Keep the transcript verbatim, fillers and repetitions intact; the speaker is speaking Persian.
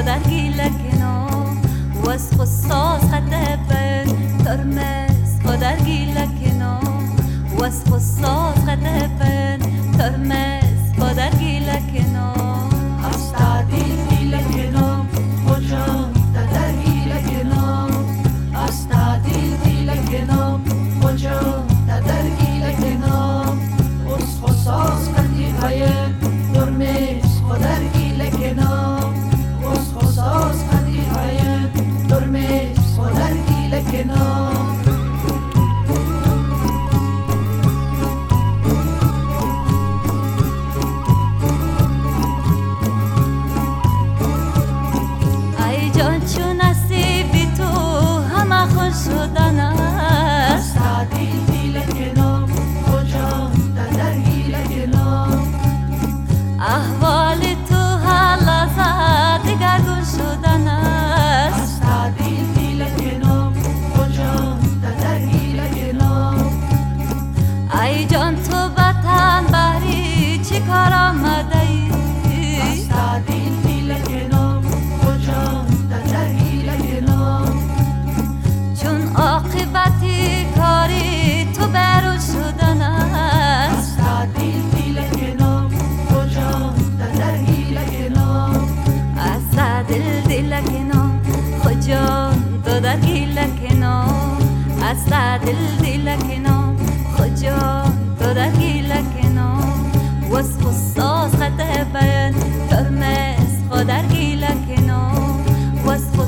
در گیلکنا واس خصاص خطبن ترمس در گیلکنا واس خصاص خطبن ترمس در گیلکنا استعدي گیلکنا خجان در گیلکنا استعدي گیلکنا خجان در گیلکنا واس خصاص خطبن ترمس در گیلکنا واس خصاص خطبن ترمس در گیلکنا شدن است استعدی گیلکنا خجان در گیلکنا احوال تو هر لحظه دگرگون شدن است استعدی گیلکنا خجان در گیلکنا ای جان تو وطن بری چی کار آمده ای استعدی گیلکنا خجان در گیلکنا عاقبتی کاری تو برو شدن است استعدی گیلکنا خجان در گیلکنا از دل دلکنا خجان تو در گیلکنا از دل دلکنا خجان تو در گیلکنا واس خصاص خطبن ترمس در گیلکنا واس